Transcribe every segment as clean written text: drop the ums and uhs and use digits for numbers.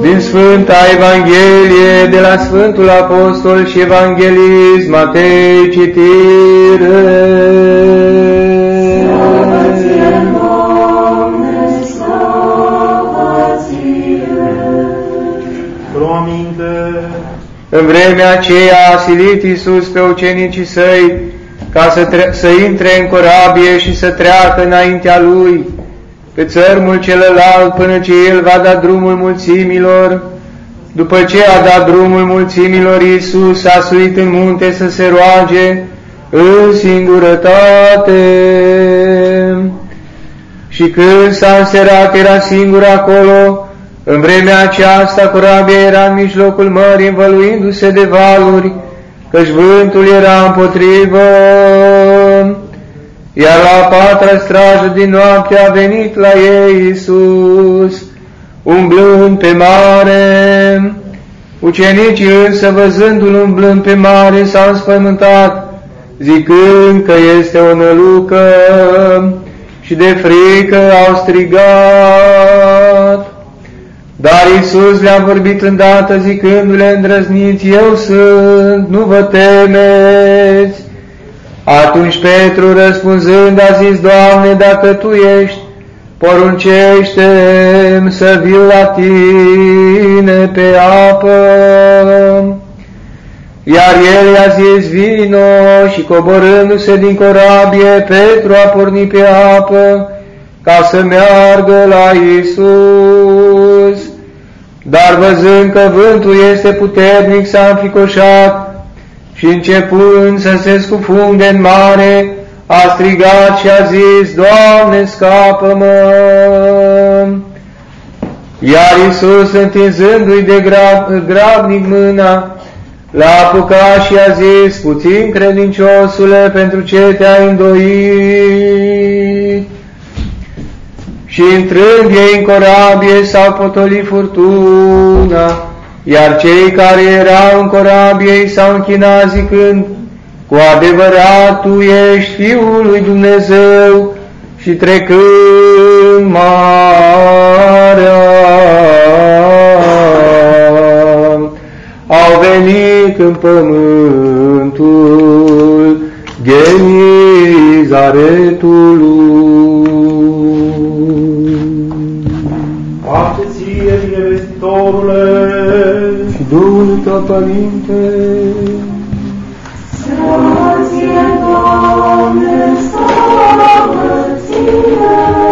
Din Sfânta Evanghelie de la Sfântul Apostol și Evanghelist Matei, citire. În vremea aceea a silit Iisus pe ucenicii săi ca să intre în corabie și să treacă înaintea Lui pe țărmul celălalt până ce El va da drumul mulțimilor. După ce a dat drumul mulțimilor, Iisus a suit în munte să se roage în singurătate. Și când s-a înserat, era singur acolo. În vremea aceasta, corabia era în mijlocul mării, învăluindu-se de valuri, căci vântul era împotrivă. Iar la a patra strajă din noapte a venit la ei Iisus, umblând pe mare. Ucenicii însă, văzându-L umblând pe mare, s-au înspăimântat, zicând că este o nălucă, și de frică au strigat. Dar Iisus le-a vorbit îndată, zicându-le: îndrăzniți, eu sunt, nu vă temeți. Atunci Petru, răspunzând, a zis: Doamne, dacă Tu ești, poruncește-mi să viu la Tine pe apă. Iar El i-a zis: vino, și coborându-se din corabie, Petru a pornit pe apă ca să meargă la Iisus. Dar văzând că vântul este puternic, s-a înfricoșat și începând să se scufunde în mare, a strigat și a zis: Doamne, scapă-mă! Iar Iisus, întinzându-i de grabnic mâna, l-a apucat și a zis: puțin credinciosule, pentru ce te-ai îndoit? Și intrând ei în corabie, s-au potolit furtuna, iar cei care erau în corabie s-au închinat zicând: cu adevărat Tu ești Fiul lui Dumnezeu. Și trecând marea, au venit în pământul Genizaretului. Pace ție, binevestitorule, și Duhul Tău, Părinte. Slavă ție, Doamne, slavă ție.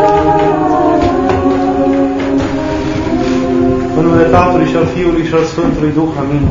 În numele Tatălui și al Fiului și al Sfântului Duh, amin.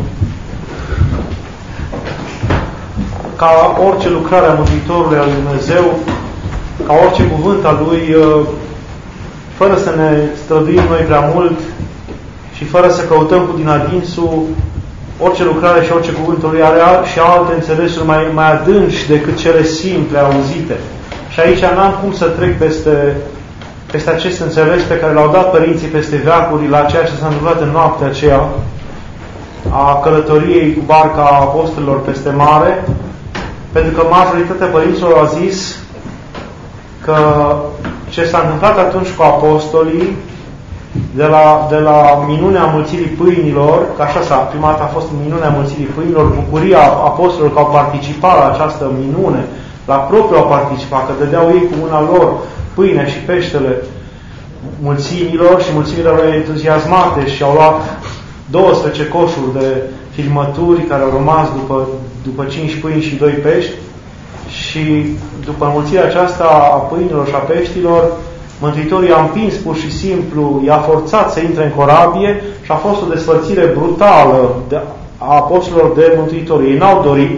Ca orice lucrare a Mântuitorului al Dumnezeu, ca orice cuvânt al Lui, fără să ne străduim noi prea mult și fără să căutăm cu din adinsul, orice lucrare și orice cuvântul Lui are și alte înțelesuri mai adânci decât cele simple, auzite. Și aici n-am cum să trec peste acest înțeles pe care l-au dat părinții peste veacuri la ceea ce s-a întâmplat în noaptea aceea a călătoriei cu barca a apostolilor peste mare, pentru că majoritatea părinților au zis că ce s-a întâmplat atunci cu apostolii, de la minunea mulțirii pâinilor, că așa prima dată a fost minunea mulțirii pâinilor, bucuria apostolilor că au participat la această minune, la propriu au participat, că dădeau ei cu mâna lor pâinea și peștele mulțimilor și mulțimile erau entuziasmate și au luat 12 coșuri de filmături care au rămas după 5 pâini și 2 pești. Și după înmulțirea aceasta a pâinilor și a peștilor, Mântuitorii i-a împins pur și simplu, i-a forțat să intre în corabie și a fost o despărțire brutală a apostolilor de Mântuitori. Ei n-au dorit.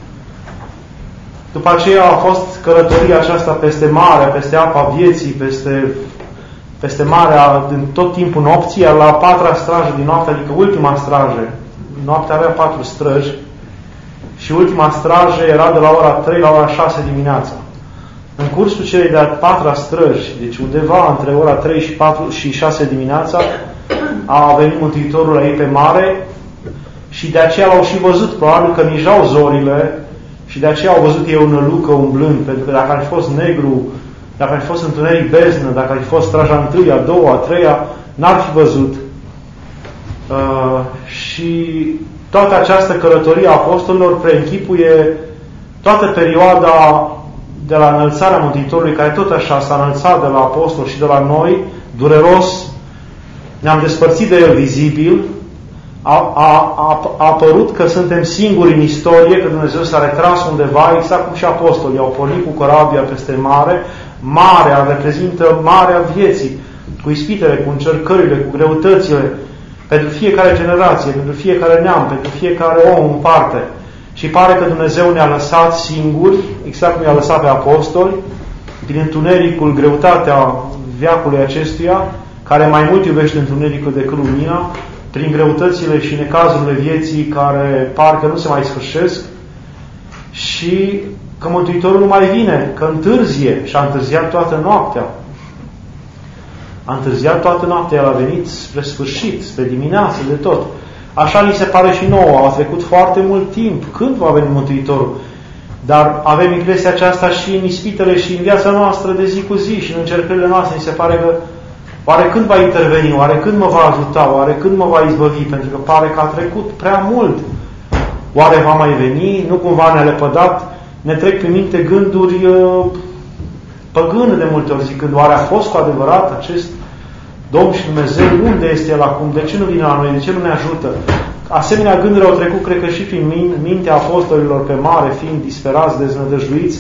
După aceea a fost călătoria aceasta peste mare, peste apa vieții, peste marea din tot timpul nopții, iar la a patra strajă din noapte, adică ultima strajă, noaptea avea 4 străji, și ultima strajă era de la ora 3 la ora 6 dimineața. În cursul celei de-a 4-a străji, deci undeva între ora 3 și 4 și 6 dimineața, a venit Mântuitorul la ei pe mare și de aceea l-au și văzut, probabil că nijau zorile și de aceea au văzut ei o nălucă umblând, pentru că dacă ar fi fost negru, dacă ar fi fost întuneric beznă, dacă ar fi fost straja 1, a 2, a 3, n-ar fi văzut. Și toată această călătorie a apostolilor preînchipuie toată perioada de la înălțarea Mântuitorului, care tot așa s-a înălțat de la apostol și de la noi, dureros, ne-am despărțit de el vizibil, a apărut că suntem singuri în istorie, că Dumnezeu s-a retras undeva, exact cum și apostolii au pornit cu corabia peste mare. Marea reprezintă marea vieții, cu ispitele, cu încercările, cu greutățile, pentru fiecare generație, pentru fiecare neam, pentru fiecare om în parte. Și pare că Dumnezeu ne-a lăsat singuri, exact cum i-a lăsat pe apostoli, prin întunericul, greutatea veacului acestuia, care mai mult iubește întunericul decât lumina, prin greutățile și necazurile vieții care parcă nu se mai sfârșesc, și că Mântuitorul nu mai vine, că întârzie, și a întârziat toată noaptea. A întârziat toată noaptea, El a venit spre sfârșit, spre dimineață, de tot. Așa ni se pare și nouă, a trecut foarte mult timp. Când va veni Mântuitorul? Dar avem impresia aceasta și în ispitele și în viața noastră de zi cu zi și în încercările noastre. Ni se pare că oare când va interveni, oare când mă va ajuta, oare când mă va izbăvi, pentru că pare că a trecut prea mult. Oare va mai veni? Nu cumva ne-a lepădat? Ne trec prin minte gânduri păgâne de multe ori, zicând, oare a fost cu adevărat acest Domn și Dumnezeu? Unde este El acum? De ce nu vine la noi? De ce nu ne ajută? Asemenea gânduri au trecut, cred că și prin mintea apostolilor pe mare, fiind disperați, deznădăjduiți,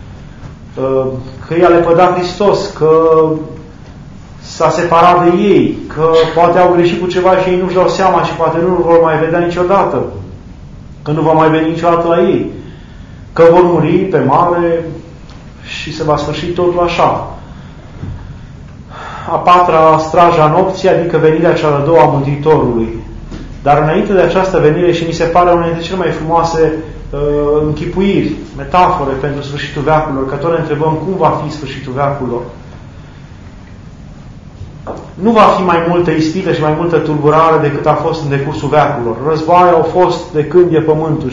că i-a lepădat Hristos, că s-a separat de ei, că poate au greșit cu ceva și ei nu-și dau seama și poate nu vor mai vedea niciodată, că nu va mai veni niciodată la ei, că vor muri pe mare și se va sfârși totul așa. A patra strajă a nopții, adică venirea cea de-a doua a Mântuitorului. Dar înainte de această venire, și mi se pare una dintre cele mai frumoase închipuiri, metafore pentru sfârșitul veacurilor, că tot ne întrebăm cum va fi sfârșitul veacurilor. Nu va fi mai multă ispită și mai multă tulburare decât a fost în decursul veacurilor. Războaie au fost de când e pământul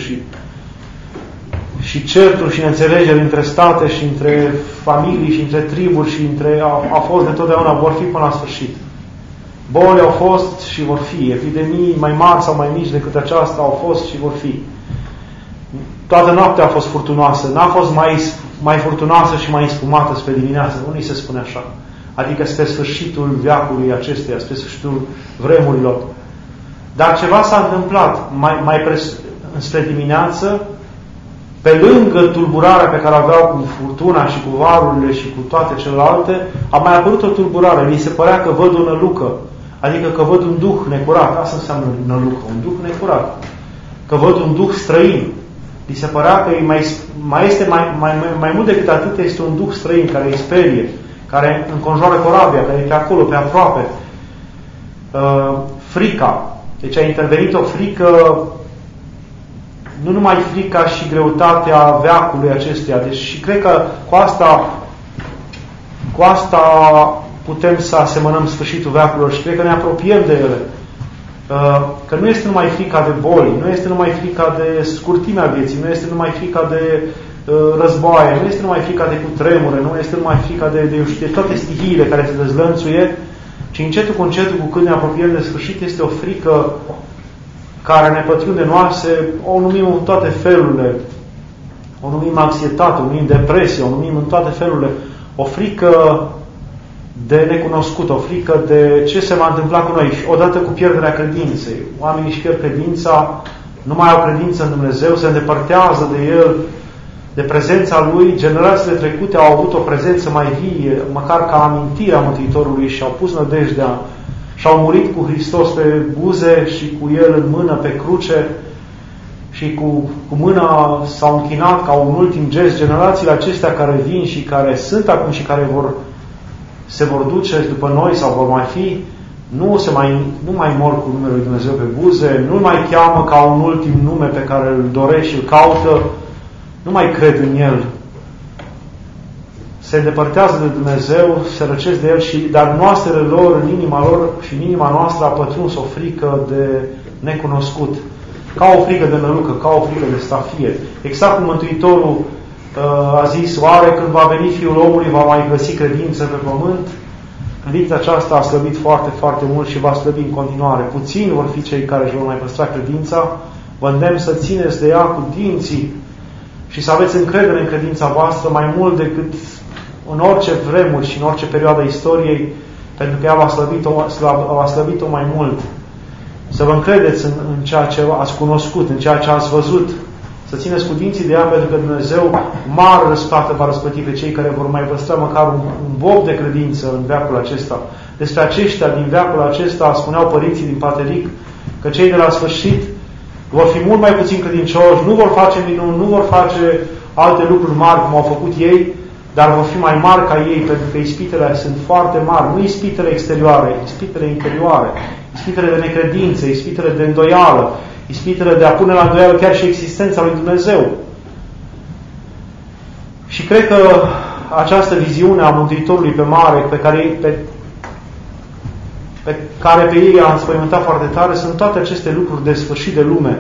și certuri și neînțelegeri între state și între familii și între triburi și a fost de totdeauna, vor fi până la sfârșit. Boli au fost și vor fi, epidemii mai mari sau mai mici decât aceasta au fost și vor fi. Toată noaptea a fost furtunoasă, n-a fost mai furtunoasă și mai înspumată spre dimineață, unii se spune așa. Adică spre sfârșitul veacului acestuia, spre sfârșitul vremurilor. Dar ceva s-a întâmplat spre dimineață, pe lângă tulburarea pe care aveau cu furtuna și cu varurile și cu toate celelalte, a mai apărut o tulburare. Mi se părea că văd o nălucă, adică că văd un duh necurat. Asta înseamnă nălucă, un duh necurat. Că văd un duh străin. Mi se părea că mai mult decât atât, este un duh străin care îi sperie, care înconjoară corabia, care e pe acolo, pe aproape. Frica. Deci a intervenit o frică, nu numai frica și greutatea veacului acestuia. Deci și cred că cu asta putem să asemănăm sfârșitul veacurilor și cred că ne apropiem de ele. Că nu este numai frica de boli, nu este numai frica de scurtimea vieții, nu este numai frica de războaie, nu este numai frica de cutremure, nu este numai frica de toate stihiile care se dezlănțuie, ci încetul cu încetul, cu cât ne apropiem de sfârșit, este o frică care ne pătrunde noastre, o numim în toate felurile, o numim anxietate, o numim depresie, o numim în toate felurile, o frică de necunoscut, o frică de ce se va întâmpla cu noi. Și odată cu pierderea credinței, oamenii își pierd credința, nu mai au credință în Dumnezeu, se îndepărtează de El, de prezența Lui. Generațiile trecute au avut o prezență mai vie, măcar ca amintirea Mântuitorului, și au pus nădejdea și au murit cu Hristos pe buze și cu El în mână pe cruce și cu mâna s-au închinat ca un ultim gest. Generațiile acestea care vin și care sunt acum și care se vor duce după noi sau vor mai fi, nu mai mor cu numele Lui Dumnezeu pe buze, nu mai cheamă ca un ultim nume pe care îl doresc și îl caută, nu mai cred în El. Se îndepărtează de Dumnezeu, se răcesc de El, dar noastrele lor, în inima lor și în inima noastră a pătruns o frică de necunoscut. Ca o frică de nălucă, ca o frică de stafie. Exact cum Mântuitorul a zis, oare când va veni Fiul omului va mai găsi credință pe pământ? Credința aceasta a slăbit foarte, foarte mult și va slăbi în continuare. Puțini vor fi cei care își vor mai păstra credința. Vă îndemn să țineți de ea cu dinții și să aveți încredere în credința voastră mai mult decât în orice vremuri și în orice perioadă a istoriei, pentru că ea va slăbit-o mai mult. Să vă încredeți în ceea ce ați cunoscut, în ceea ce ați văzut. Să țineți cu dinții de ea, pentru că Dumnezeu mare răsplată va răsplăti pe cei care vor mai păstra măcar un bob de credință în veacul acesta. Despre aceștia din veacul acesta spuneau părinții din Pateric că cei de la sfârșit vor fi mult mai puțin credincioși, nu vor face minuni, nu vor face alte lucruri mari cum au făcut ei, dar vor fi mai mari ca ei, pentru că ispitele sunt foarte mari. Nu ispitele exterioare, ispitele interioare, ispitele de necredință, ispitele de îndoială, ispitele de a pune la îndoială chiar și existența lui Dumnezeu. Și cred că această viziune a Mântuitorului pe mare, pe care pe ei a înspăimântat foarte tare, sunt toate aceste lucruri de sfârșit de lume.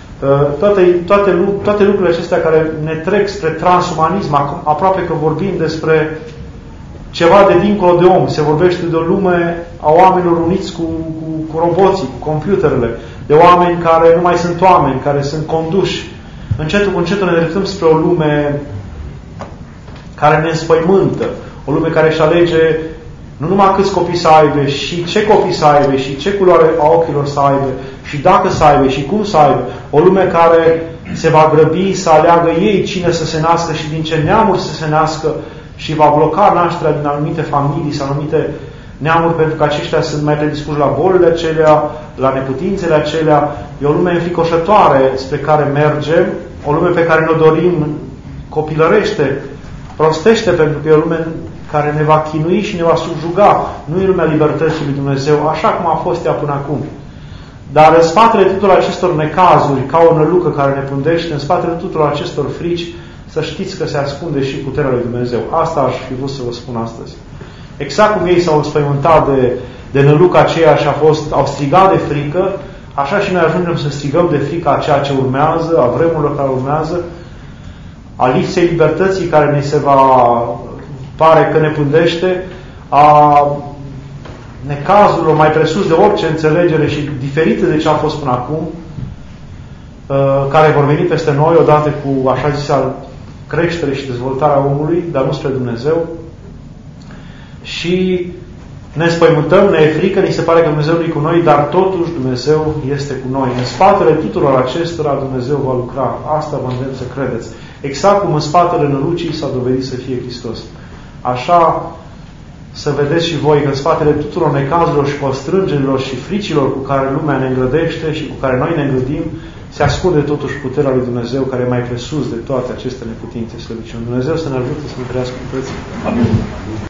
Toate lucrurile acestea care ne trec spre transumanism, aproape că vorbim despre ceva de dincolo de om. Se vorbește de o lume a oamenilor uniți cu roboții, cu computerele, de oameni care nu mai sunt oameni, care sunt conduși. Încetul cu încetul ne dreptăm spre o lume care ne înspăimântă, o lume care își alege nu numai câți copii să aibă, și ce copii să aibă, și ce culoare a ochilor să aibă, și dacă să aibă, și cum să aibă. O lume care se va grăbi să aleagă ei cine să se nască și din ce neamuri să se nască și va bloca nașterea din anumite familii sau anumite neamuri, pentru că aceștia sunt mai predispuși la bolile acelea, la neputințele acelea. E o lume înfricoșătoare spre care mergem, o lume pe care ne-o dorim copilărește, prostește, pentru că e o lume care ne va chinui și ne va subjuga. Nu e lumea libertății lui Dumnezeu, așa cum a fost ea până acum. Dar în spatele tuturor acestor necazuri, ca o nălucă care ne pândește, în spatele tuturor acestor frici, să știți că se ascunde și puterea lui Dumnezeu. Asta aș fi vrut să vă spun astăzi. Exact cum ei s-au înspăimântat de năluca aceea și au strigat de frică, așa și noi ajungem să strigăm de frică a ceea ce urmează, a vremurilor care urmează, a lipsei libertății care ne se pare că ne pândește, a necazurilor mai presus de orice înțelegere și diferite de ce a fost până acum, care vor veni peste noi odată cu, așa zisea, creștere și dezvoltarea omului, dar nu spre Dumnezeu. Și ne înspăimântăm, ne e frică, ni se pare că Dumnezeu nu e cu noi, dar totuși Dumnezeu este cu noi. În spatele tuturor acestora Dumnezeu va lucra. Asta vă îndemn să credeți. Exact cum în spatele nălucii s-a dovedit să fie Hristos. Așa să vedeți și voi că în spatele tuturor necazurilor și constrângerilor și fricilor cu care lumea ne îngrădește și cu care noi ne îngrădim, se ascunde totuși puterea lui Dumnezeu, care e mai presus de toate aceste neputințe, slăbiciuni. Dumnezeu să ne ajute să ne trăiască cu preț. Amin.